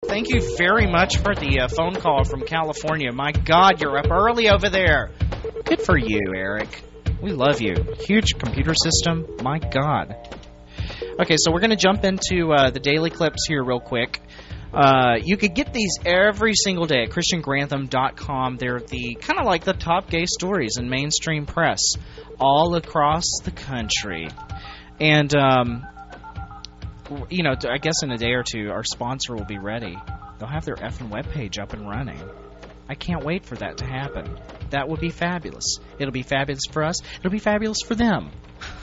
thank you very much for the phone call from California. My God, you're up early over there. Good for you, Eric. We love you. Huge computer system. My God. Okay, so we're going to jump into the daily clips here real quick. You could get these every single day at ChristianGrantham.com. They're the kind of like the top gay stories in mainstream press all across the country. And, you know, I guess in a day or two, our sponsor will be ready. They'll have their effing webpage up and running. I can't wait for that to happen. That would be fabulous. It'll be fabulous for us. It'll be fabulous for them.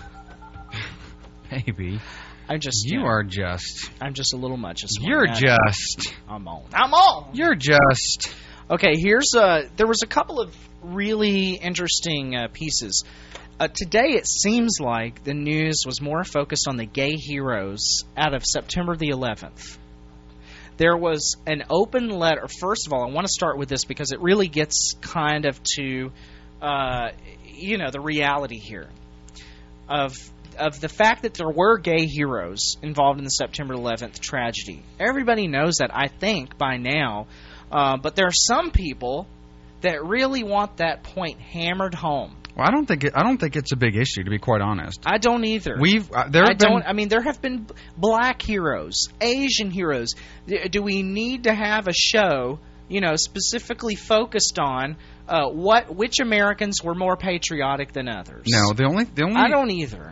Maybe. I'm just... I'm just a little much. I'm on. You're just... Okay, here's... there was a couple of really interesting pieces. Today, it seems like the news was more focused on the gay heroes out of September the 11th. There was an open letter. First of all, I want to start with this because it really gets kind of to, you know, the reality here of the fact that there were gay heroes involved in the September 11th tragedy. Everybody knows that, I think, by now. But there are some people that really want that point hammered home. Well, I don't think it's a big issue, to be quite honest. I don't either. I mean, there have been black heroes, Asian heroes. Do we need to have a show, you know, specifically focused on which Americans were more patriotic than others? No, the only I don't either.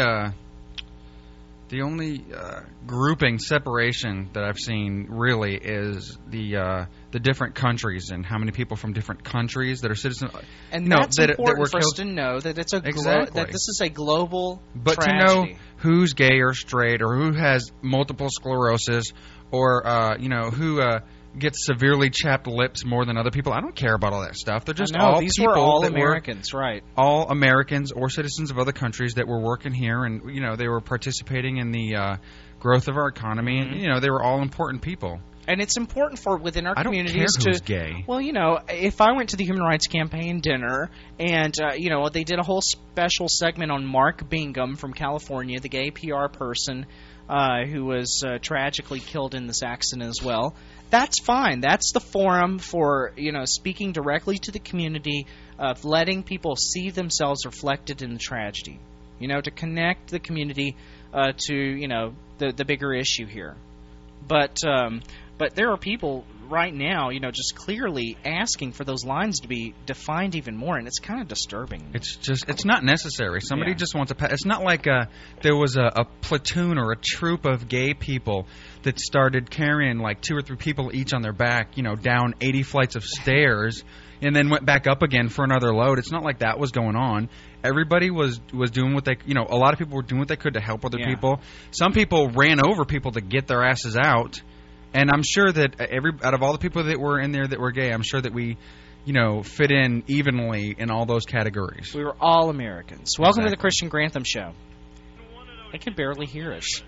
The only grouping separation that I've seen really is the different countries and how many people from different countries that are citizens. And that's important for us to know that it's that this is a global tragedy. To know who's gay or straight or who has multiple sclerosis or you know who gets severely chapped lips more than other people. I don't care about all that stuff. They're just all these people were all Americans, right? All Americans or citizens of other countries that were working here, and you know they were participating in the growth of our economy. Mm-hmm. And, you know they were all important people. And it's important for within our communities I don't care who's gay. Well, you know, if I went to the Human Rights Campaign dinner and, you know, they did a whole special segment on Mark Bingham from California, the gay PR person who was tragically killed in this accident as well, that's fine. That's the forum for, you know, speaking directly to the community, of letting people see themselves reflected in the tragedy, you know, to connect the community to, you know, the bigger issue here. But there are people right now, you know, just clearly asking for those lines to be defined even more, and it's kind of disturbing. It's not necessary. Somebody just wants to... It's not like there was a platoon or a troop of gay people that started carrying like 2 or 3 people each on their back, you know, down 80 flights of stairs and then went back up again for another load. It's not like that was going on. Everybody was doing what they... You know, a lot of people were doing what they could to help other people. Some people ran over people to get their asses out. And I'm sure that out of all the people that were in there that were gay, I'm sure that we, you know, fit in evenly in all those categories. We were all Americans. Welcome to the Christian Grantham Show. I can barely hear us.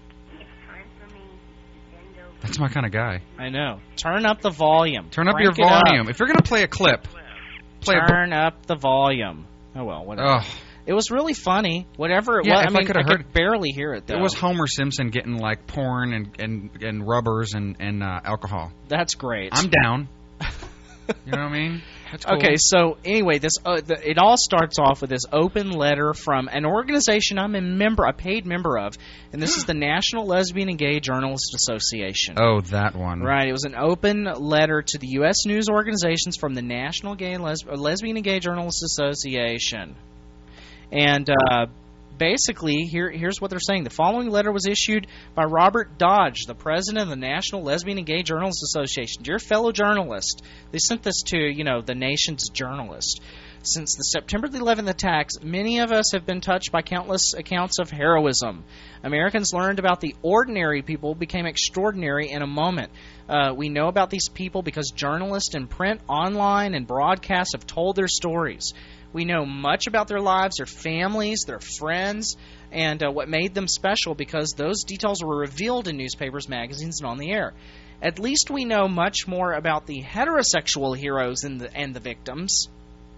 That's my kind of guy. I know. Turn up the volume. Turn up your volume. If you're going to play a clip, turn up the volume. Oh, well, whatever. Ugh. It was really funny, whatever it was. I mean, I could barely hear it, though. It was Homer Simpson getting, like, porn and rubbers and alcohol. That's great. I'm down. You know what I mean? That's cool. Okay, so anyway, this it all starts off with this open letter from an organization I'm a paid member of, and this is the National Lesbian and Gay Journalists Association. Oh, that one. Right. It was an open letter to the U.S. news organizations from the National Lesbian and Gay Journalists Association. And basically, here's what they're saying. The following letter was issued by Robert Dodge, the president of the National Lesbian and Gay Journalists Association. Dear fellow journalists, they sent this to, you know, the nation's journalists. Since the September 11th attacks, many of us have been touched by countless accounts of heroism. Americans learned about the ordinary people became extraordinary in a moment. We know about these people because journalists in print, online, and broadcast have told their stories. We know much about their lives, their families, their friends, and what made them special because those details were revealed in newspapers, magazines, and on the air. At least we know much more about the heterosexual heroes and the victims.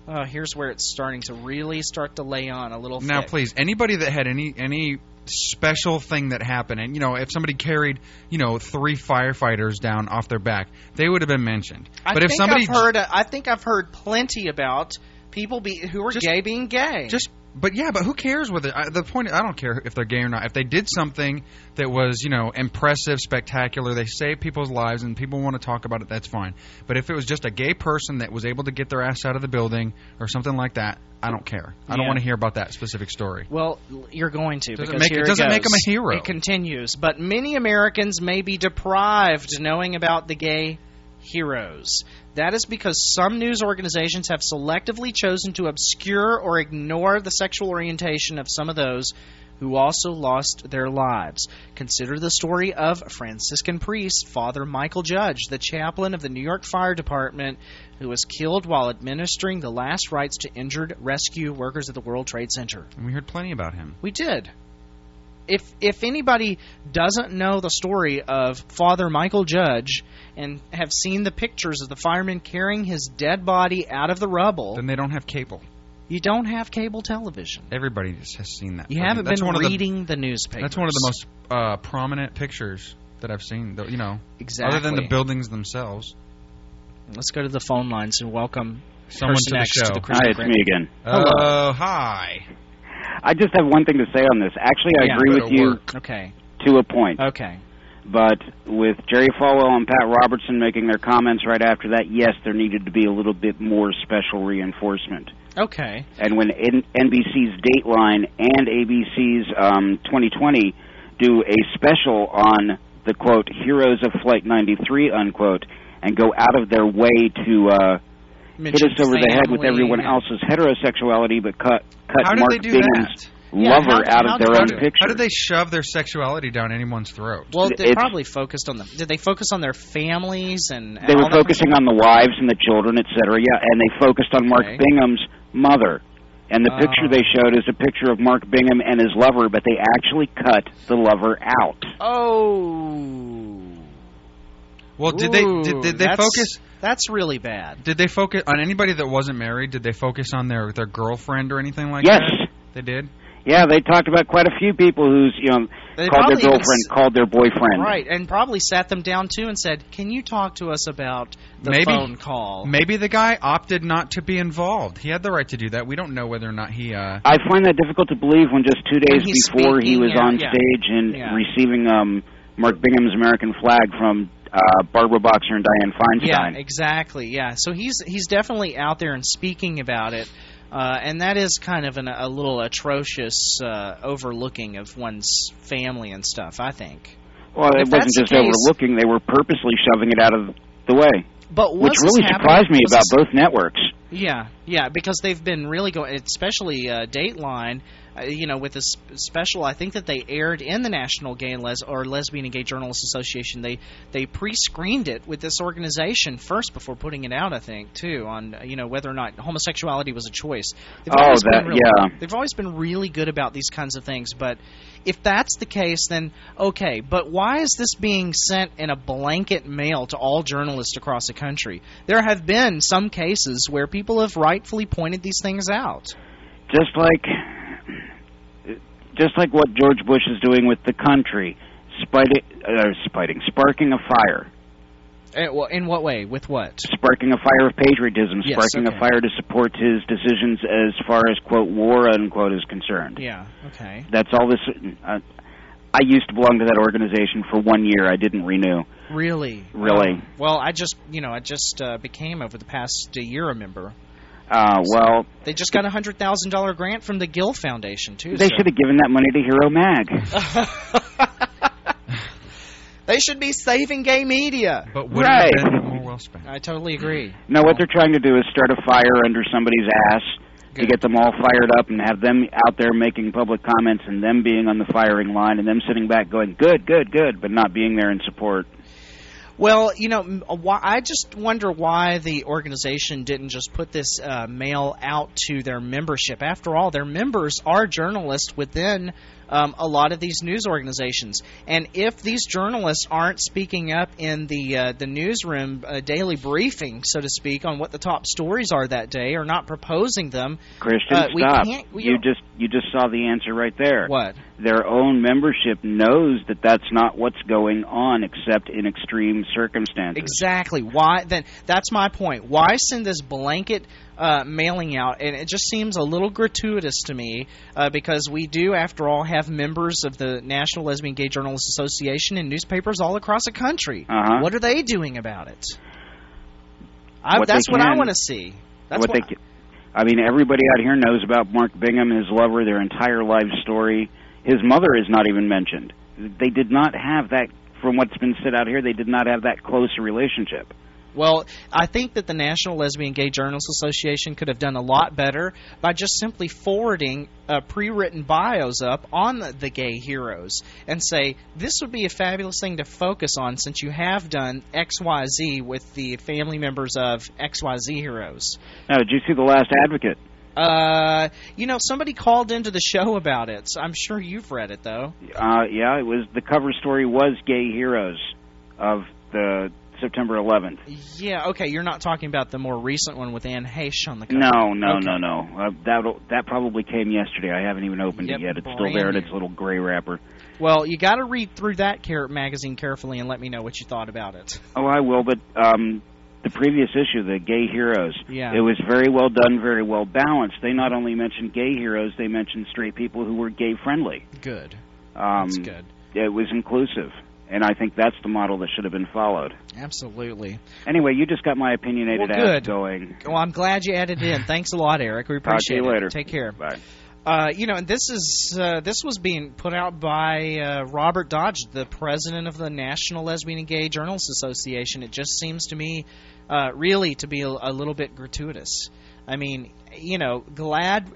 Oh, here's where it's starting to really start to lay on a little thick. Now, please, anybody that had any special thing that happened, and if somebody carried 3 firefighters down off their back, they would have been mentioned. I think I've heard plenty about people who are gay being gay. But who cares whether the point? I don't care if they're gay or not. If they did something that was impressive, spectacular, they saved people's lives, and people want to talk about it, that's fine. But if it was just a gay person that was able to get their ass out of the building or something like that, I don't care. I don't want to hear about that specific story. Well, you're going to. Doesn't make him a hero. It continues. But many Americans may be deprived knowing about the gay heroes. That is because some news organizations have selectively chosen to obscure or ignore the sexual orientation of some of those who also lost their lives. Consider the story of Franciscan priest Father Michael Judge, the chaplain of the New York Fire Department, who was killed while administering the last rites to injured rescue workers at the World Trade Center. And we heard plenty about him. We did. If anybody doesn't know the story of Father Michael Judge and have seen the pictures of the firemen carrying his dead body out of the rubble, then they don't have cable. You don't have cable television. Everybody has seen that. You haven't been reading the newspapers. That's one of the most prominent pictures that I've seen. Exactly. Other than the buildings themselves. Let's go to the phone lines and welcome someone to the show. Hi, it's me again. Hello. Hi. I just have one thing to say on this. Actually, I agree with you to a point. Okay. But with Jerry Falwell and Pat Robertson making their comments right after that, yes, there needed to be a little bit more special reinforcement. Okay. And when NBC's Dateline and ABC's 2020 do a special on the, quote, heroes of Flight 93, unquote, and go out of their way to hit us over the head with everyone else's heterosexuality, but cut Mark Bingham's lover out of their own picture. How did they shove their sexuality down anyone's throat? Well, they probably focused on them. Did they focus on their families and? They were focusing on the wives and the children, etc. Yeah, and they focused on Mark Bingham's mother. And the picture they showed is a picture of Mark Bingham and his lover, but they actually cut the lover out. Oh. Well, did they focus? That's really bad. Did they focus on anybody that wasn't married? Did they focus on their girlfriend or anything like that? Yes. They did? Yeah, they talked about quite a few people who's, called their girlfriend, called their boyfriend. Right, and probably sat them down, too, and said, can you talk to us about the phone call? Maybe the guy opted not to be involved. He had the right to do that. We don't know whether or not he... I find that difficult to believe when just 2 days before he was on stage and receiving Mark Bingham's American flag from... Barbara Boxer and Dianne Feinstein. Yeah, exactly. Yeah, so he's definitely out there and speaking about it, and that is kind of a little atrocious overlooking of one's family and stuff, I think. Well, it wasn't just overlooking; they were purposely shoving it out of the way. But which really surprised me about both networks. Yeah, because they've been really going, especially Dateline. With this special, I think that they aired in the National Gay and Lesbian and Gay Journalists Association. They pre-screened it with this organization first before putting it out. I think too on whether or not homosexuality was a choice. They've always been really good about these kinds of things. But if that's the case, then okay. But why is this being sent in a blanket mail to all journalists across the country? There have been some cases where people have rightfully pointed these things out. Just like what George Bush is doing with the country, sparking a fire. Well, in what way? With what? Sparking a fire of patriotism, sparking a fire to support his decisions as far as, quote, war, unquote, is concerned. Yeah, okay. That's all this... I used to belong to that organization for 1 year. I didn't renew. Really? Really. Well, I just became, over the past year, a member. Well... They just got a $100,000 grant from the Gill Foundation, too. They should have given that money to Hero Mag. They should be saving gay media. But would it have been more well spent? I totally agree. No, what they're trying to do is start a fire under somebody's ass to get them all fired up and have them out there making public comments and them being on the firing line and them sitting back going, good, good, good, but not being there in support. Well, I just wonder why the organization didn't just put this mail out to their membership. After all, their members are journalists within a lot of these news organizations. And if these journalists aren't speaking up in the newsroom daily briefing, so to speak, on what the top stories are that day, or not proposing them, Christian, stop. You just saw the answer right there. What? Their own membership knows that that's not what's going on, except in extreme circumstances. Exactly. Why? Then that's my point. Why send this blanket mailing out? And it just seems a little gratuitous to me, because we do, after all, have members of the National Lesbian Gay Journalists Association in newspapers all across the country. What are they doing about it? That's what I want to see. I mean, everybody out here knows about Mark Bingham and his lover, their entire life story. His mother is not even mentioned. They did not have that, from what's been said out here, they did not have that close a relationship. Well, I think that the National Lesbian Gay Journalists Association could have done a lot better by just simply forwarding pre-written bios up on the gay heroes and say, this would be a fabulous thing to focus on since you have done XYZ with the family members of XYZ heroes. Now, did you see The Last Advocate? Somebody called into the show about it. So I'm sure you've read it, though. Yeah, it was, the cover story was gay heroes of the September 11th. Yeah, okay, you're not talking about the more recent one with Anne Heche on the cover. No. That probably came yesterday. I haven't even opened it yet. It's still there in its little gray wrapper. Well, you got to read through that magazine carefully and let me know what you thought about it. Oh, I will, but the previous issue, the Gay Heroes, yeah. It was very well done, very well balanced. They not only mentioned gay heroes, they mentioned straight people who were gay-friendly. Good. That's good. It was inclusive. And I think that's the model that should have been followed. Absolutely. Anyway, you just got my opinionated ass going. Well, I'm glad you added it in. Thanks a lot, Eric. We appreciate it. Talk to you later. Take care. Bye. And this was being put out by Robert Dodge, the president of the National Lesbian and Gay Journalists Association. It just seems to me really to be a little bit gratuitous. I mean, GLAAD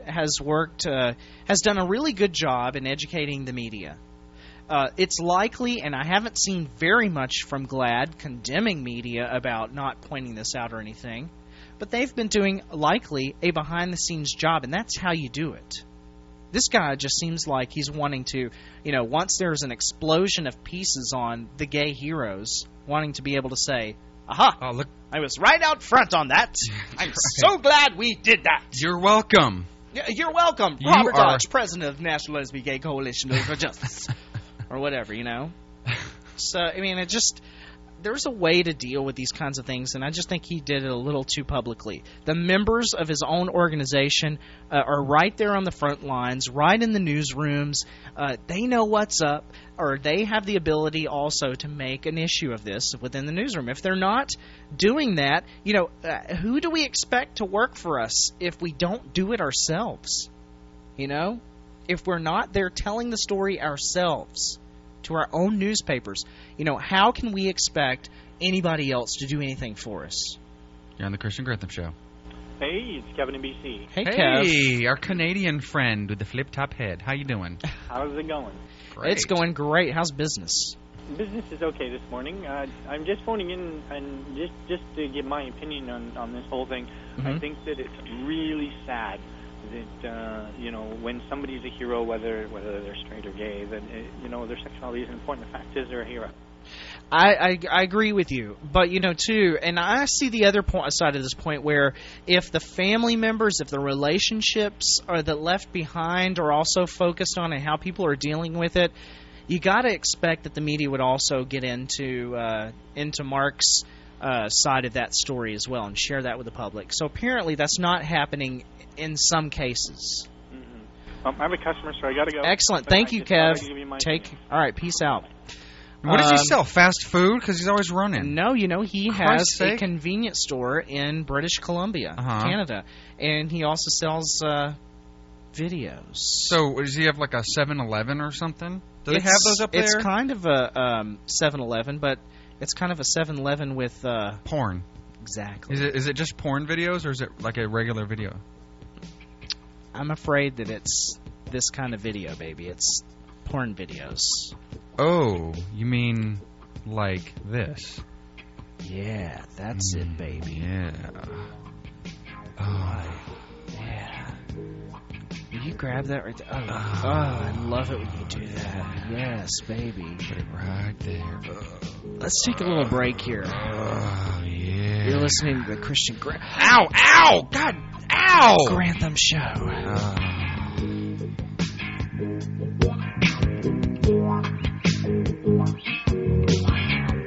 has done a really good job in educating the media. It's likely, and I haven't seen very much from GLAAD condemning media about not pointing this out or anything, but they've been doing, likely, a behind-the-scenes job, and that's how you do it. This guy just seems like he's wanting to, once there's an explosion of pieces on the gay heroes, wanting to be able to say, aha, oh, look, I was right out front on that. I'm so glad we did that. You're welcome. You're welcome. Robert Dodge, president of the National Lesbian Gay Coalition for Justice. Or whatever, So, I mean, there's a way to deal with these kinds of things, and I just think he did it a little too publicly. The members of his own organization are right there on the front lines, right in the newsrooms. They know what's up, or they have the ability also to make an issue of this within the newsroom. If they're not doing that, who do we expect to work for us if we don't do it ourselves? If we're not there telling the story ourselves to our own newspapers, how can we expect anybody else to do anything for us? You're on the Christian Grantham Show. Hey, it's Kevin in BC. Hey, Kev. Our Canadian friend with the flip-top head. How you doing? How's it going? Great. It's going great. How's business? Business is okay this morning. I'm just phoning in and just to give my opinion on this whole thing. Mm-hmm. I think that it's really sad that when somebody's a hero, whether they're straight or gay, that their sexuality isn't important. The fact is, they're a hero. I agree with you, but too, and I see the other side of this point where if the family members, if the relationships are that left behind are also focused on and how people are dealing with it, you got to expect that the media would also get into Mark's side of that story as well and share that with the public. So apparently that's not happening in some cases. Mm-hmm. I'm a customer, so I got to go. Excellent. Thank you, Kev. All right, peace out. What does he sell? Fast food? Because he's always running. No, he has a convenience store in British Columbia, Canada. And he also sells videos. So does he have like a 7-Eleven or something? Do they have those up there? It's kind of a 7-Eleven, but it's kind of a 7-Eleven with... porn. Exactly. Is it just porn videos, or is it like a regular video? I'm afraid that it's this kind of video, baby. It's porn videos. Oh, you mean like this? Yeah, that's it, baby. Yeah. Oh. Yeah. you grab that right there? Oh, I love it when you do that. Yes, baby. Put it right there. Let's take a little break here. Oh, yeah. You're listening to the Christian Ow! Ow! God! Ow! Grantham Show.